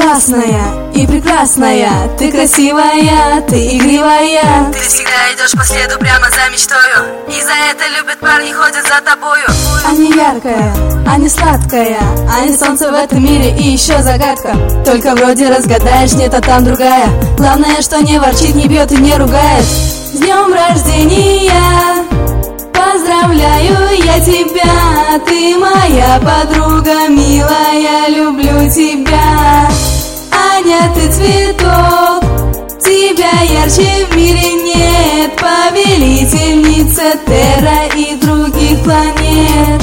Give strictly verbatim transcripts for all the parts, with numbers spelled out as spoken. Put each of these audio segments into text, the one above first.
опасная и прекрасная, ты красивая, ты игривая. Ты всегда идешь по следу прямо за мечтою, и за это любят парни, ходят за тобою. Аня яркая, Аня сладкая, Аня солнце в этом мире и еще загадка. Только вроде разгадаешь, нет, а там другая. Главное, что не ворчит, не бьет и не ругает. С днем рождения! Поздравляю я тебя, ты моя подруга милая, люблю тебя. Аня, ты цветок, тебя ярче в мире нет, повелительница Терра и других планет.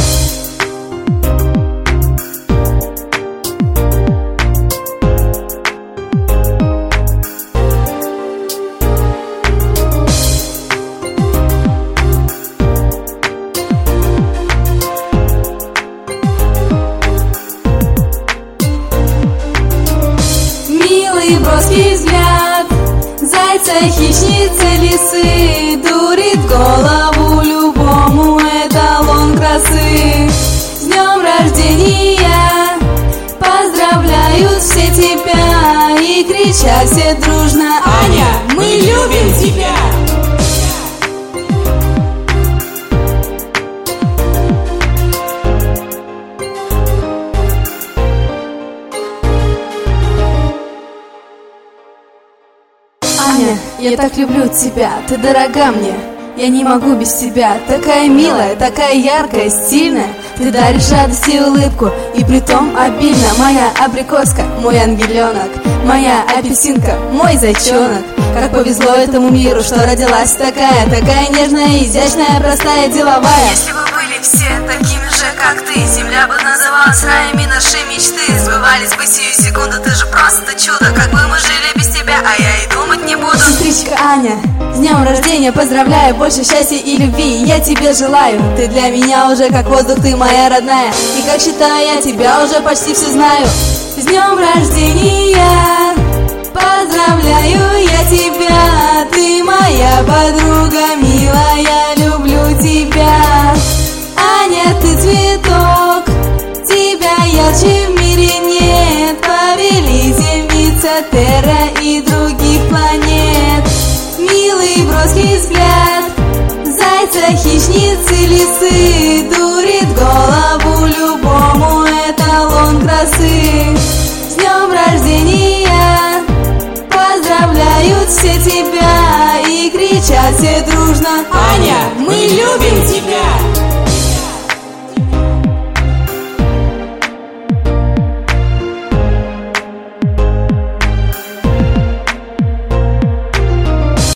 Милый броский взгляд зайца, хищницы, лисы, дурит голову любому, эталон красы. С днем рождения поздравляют все тебя и кричат все дружно: Аня, мы любим тебя! Аня, я так люблю тебя, ты дорога мне, я не могу без тебя. Такая милая, такая яркая, стильная, ты даришь радость и улыбку, и притом обильно. Моя абрикоска, мой ангеленок, моя апельсинка, мой зайчонок. Как повезло этому миру, что родилась такая, такая нежная, изящная, простая, деловая. Если бы были все такими же, как ты, земля бы называлась раем, и наши мечты сбывались бы сию секунду. Ты же просто чудо, как бы мы жили без тебя, а я и думать не буду. Сестричка Аня, с днем рождения поздравляю, больше счастья и любви я тебе желаю. Ты для меня уже как воздух, ты моя родная, и как считаю я тебя уже почти все знаю. С днем рождения поздравляю я тебя, ты моя подруга милая, люблю тебя. Аня, ты цветок, тебя ярче в мире нет, повелительница Терра и других планет. Милый броский взгляд зайца, хищницы, лисы, дурит голову любому, эталон красы. С днем рождения поздравляют все тебя и кричат все дружно: